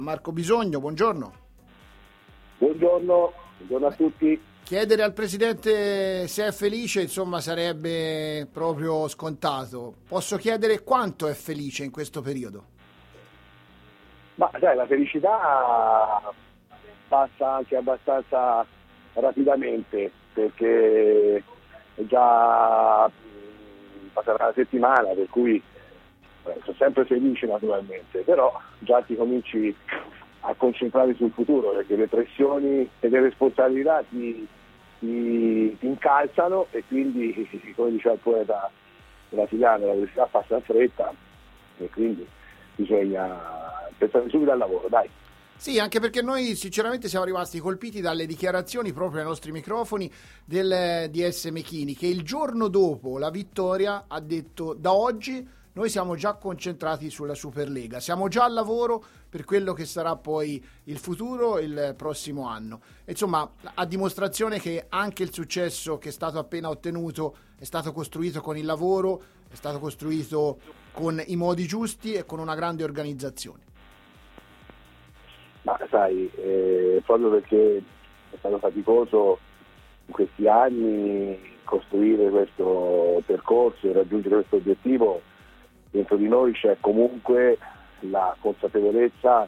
Marco Bisogno, buongiorno. Buongiorno a tutti. Chiedere al Presidente se è felice, insomma, sarebbe proprio scontato. Posso chiedere quanto è felice in questo periodo? Ma sai, la felicità passa anche abbastanza rapidamente, perché è già passata una settimana, per cui sono sempre felice naturalmente, però già ti cominci a concentrare sul futuro, perché le pressioni e le responsabilità ti incalzano, e quindi, come diceva il poeta brasiliano, la velocità passa in fretta e quindi bisogna pensare subito al lavoro, dai. Sì, anche perché noi sinceramente siamo rimasti colpiti dalle dichiarazioni proprio ai nostri microfoni del DS Mechini, che il giorno dopo la vittoria ha detto: da oggi noi siamo già concentrati sulla Superlega, siamo già al lavoro per quello che sarà poi il futuro il prossimo anno. Insomma, a dimostrazione che anche il successo che è stato appena ottenuto è stato costruito con il lavoro, è stato costruito con i modi giusti e con una grande organizzazione. Ma sai, proprio perché è stato faticoso in questi anni costruire questo percorso e raggiungere questo obiettivo, dentro di noi c'è comunque la consapevolezza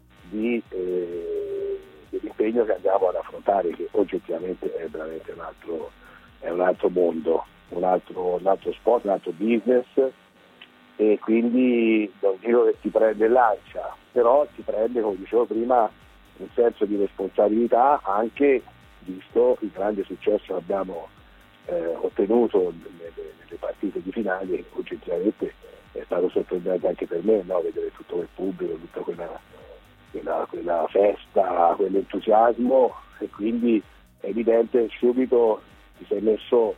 dell'impegno che andiamo ad affrontare, che oggettivamente è veramente un altro mondo, un altro sport, un altro business, e quindi non dico che ti prende l'ansia, però ti prende, come dicevo prima, un senso di responsabilità, anche visto il grande successo che abbiamo ottenuto nelle partite di finale, che oggettivamente è stato sorprendente anche per me, no? Vedere tutto quel pubblico, tutta quella festa, quell'entusiasmo, e quindi è evidente subito ti sei messo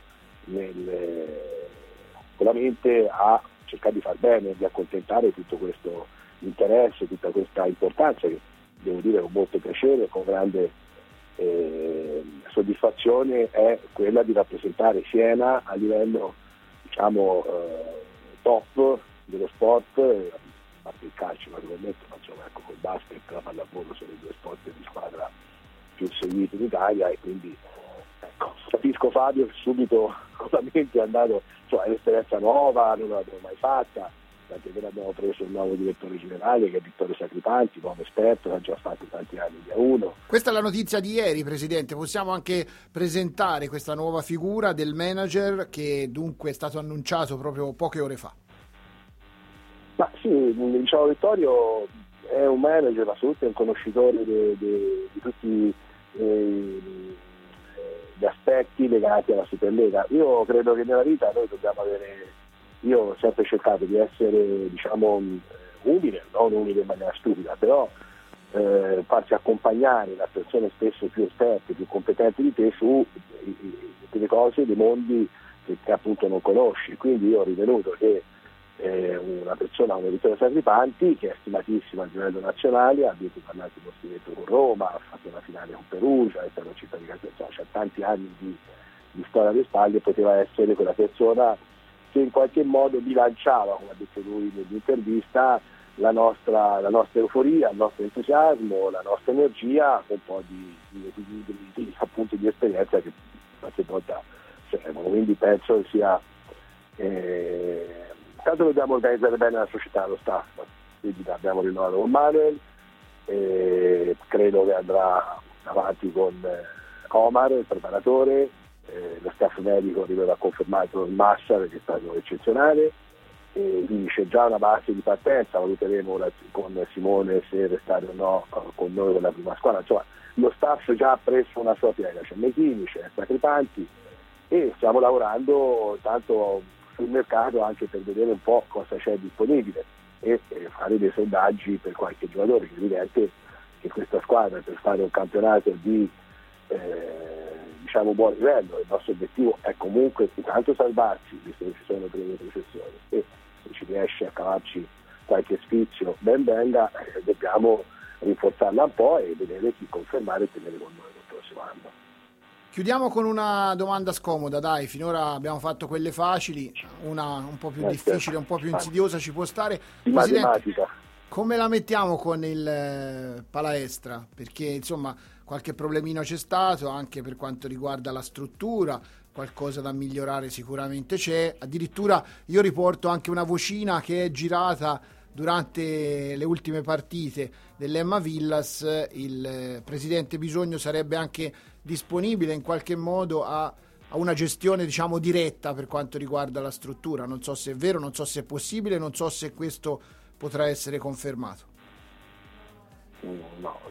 con la mente a cercare di far bene, di accontentare tutto questo interesse, tutta questa importanza, che devo dire con molto piacere, con grande soddisfazione, è quella di rappresentare Siena a livello, diciamo, top dello sport, a parte il calcio naturalmente, ma insomma, ecco, col basket e la pallavolo sono i due sport di squadra più seguiti in Italia, e quindi ecco, capisco Fabio che subito con la mente è andato, cioè, è un'esperienza nuova, non l'abbiamo mai fatta, perché noi abbiamo preso un nuovo direttore generale che è Vittorio Sacripanti, nuovo esperto, che ha già fatto tanti anni di A1. Questa è la notizia di ieri, Presidente. Possiamo anche presentare questa nuova figura del manager, che dunque è stato annunciato proprio poche ore fa. Ma sì, diciamo, Vittorio è un manager, assolutamente un conoscitore di tutti gli aspetti legati alla Superlega. Io credo che nella vita noi dobbiamo io ho sempre cercato di essere, diciamo, umile, non umile in maniera stupida, però farsi accompagnare da persone spesso più esperte, più competenti di te su delle cose, dei mondi che appunto non conosci. Quindi io ho ritenuto che una persona come Vittorio Sacripanti, che è stimatissima a livello nazionale, ha vinto parlanti uno scudetto con Roma, ha fatto una finale con Perugia, è stato cittadino, c'ha tanti anni di storia alle spalle, poteva essere quella persona che in qualche modo bilanciava, come ha detto lui nell'intervista, la nostra euforia, il nostro entusiasmo, la nostra energia, con un po' di equilibri, appunto, di esperienza che qualche volta servono. Quindi penso che sia tanto dobbiamo organizzare bene la società, lo staff, quindi abbiamo rinnovato con Manuel, credo che andrà avanti con Omar, il preparatore, lo staff medico ha confermato il Massa, perché è stato eccezionale, e quindi c'è già una base di partenza. Valuteremo con Simone se restare o no con noi con la prima squadra. Insomma, lo staff già ha preso una sua piega, c'è Mechini, c'è Sacripanti, e stiamo lavorando tanto sul mercato anche per vedere un po' cosa c'è disponibile e fare dei sondaggi per qualche giocatore, che è evidente che questa squadra, per fare un campionato di diciamo buon livello, il nostro obiettivo è comunque intanto salvarci, visto che ci sono prime retrocessioni, e se ci riesce a cavarci qualche sfizio ben venga, dobbiamo rinforzarla un po' e vedere chi confermare e tenere con noi il prossimo anno. Chiudiamo con una domanda scomoda, dai, finora abbiamo fatto quelle facili, una un po' più difficile, un po' più insidiosa ci può stare. Di matematica. Come la mettiamo con il palestra? Perché insomma qualche problemino c'è stato anche per quanto riguarda la struttura, qualcosa da migliorare sicuramente c'è. Addirittura io riporto anche una vocina che è girata durante le ultime partite dell'Emma Villas. Il presidente Bisogno sarebbe anche disponibile in qualche modo a una gestione, diciamo, diretta per quanto riguarda la struttura. Non so se è vero, non so se è possibile, non so se questo potrà essere confermato. No.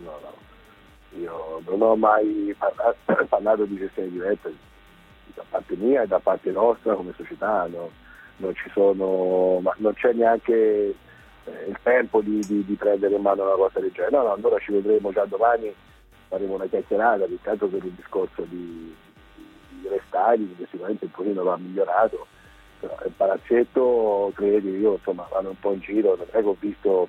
Io non ho mai parlato di gestione diretta da parte mia e da parte nostra come società. Non ci sono, ma non c'è neanche il tempo di prendere in mano una cosa del genere. No, allora ci vedremo già domani, faremo una chiacchierata, intanto per il discorso di restyling, che sicuramente un pochino va migliorato. Però il palazzetto, credi, io insomma vado un po' in giro, non è che ho visto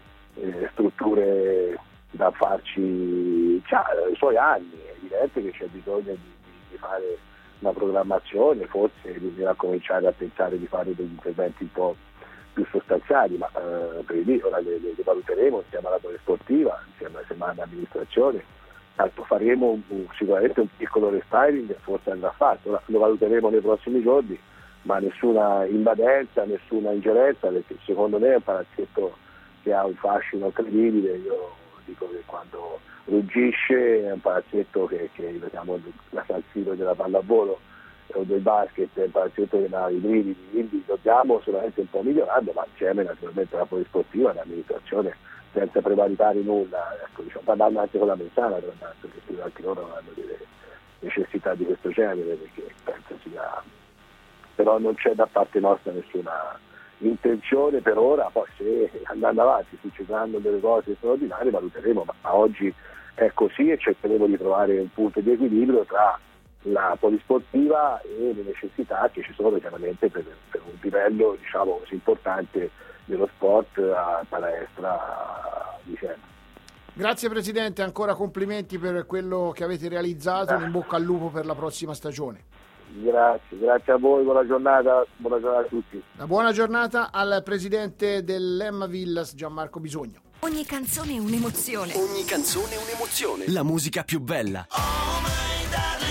strutture da farci i suoi anni. È evidente che c'è bisogno di fare una programmazione, forse bisogna cominciare a pensare di fare degli interventi un po' più sostanziali, ma per lì ora le valuteremo insieme alla polisportiva, insieme all'amministrazione. Tanto faremo sicuramente un piccolo restyling, forse andrà fatto, ora lo valuteremo nei prossimi giorni, ma nessuna invadenza, nessuna ingerenza, perché secondo me è un palazzetto che ha un fascino incredibile. Io dico che quando ruggisce è un palazzetto che vediamo la San Siro della pallavolo o del basket, è un palazzetto che ha i brividi, quindi dobbiamo sicuramente un po' migliorarlo, ma insieme naturalmente alla polisportiva, l'amministrazione, senza prevaricare nulla, ecco, diciamo, parlando anche con la Menzana, perché anche loro hanno delle necessità di questo genere, perché penso sia, però non c'è da parte nostra nessuna intenzione per ora. Poi se andando avanti succederanno delle cose straordinarie valuteremo, ma oggi è così e cercheremo di trovare un punto di equilibrio tra la polisportiva e le necessità che ci sono chiaramente per un livello, diciamo così, importante dello sport a palestra di Siena. Grazie Presidente, ancora complimenti per quello che avete realizzato, in bocca al lupo per la prossima stagione. Grazie a voi, buona giornata a tutti. Una buona giornata al Presidente dell'Emma Villas, Gianmarco Bisogno. Ogni canzone è un'emozione. Ogni canzone è un'emozione. La musica più bella.